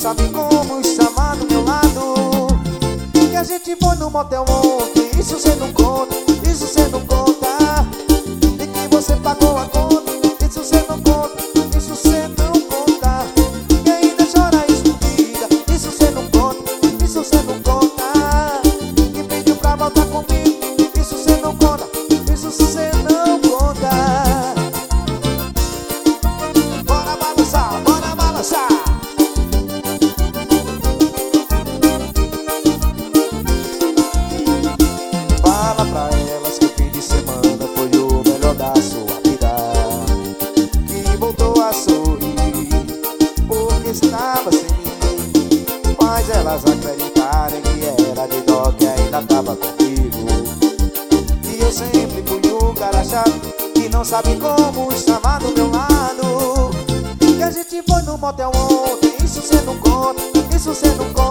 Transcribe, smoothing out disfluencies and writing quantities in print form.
sabe como chamar do meu lado. Que a gente foi no motel ontem, isso cê não conta, isso cê não conta. E que você pagou a conta, isso cê não conta, isso cê não conta. E ainda chora escondida, isso cê não conta, isso cê não conta. Que pediu pra voltar comigo, isso cê não conta, isso cê não conta. Bora balançar, bora balançar. Fala pra elas que o fim de semana foi o melhor da sua vida, que voltou a sorrir porque estava sem mim. Mas elas acreditaram que era de dó, que ainda tava comigo. E eu sempre fui o cara chato que não sabe como chamar do meu lado. Que a gente foi no motel ontem, isso cê não conta, isso cê não conta.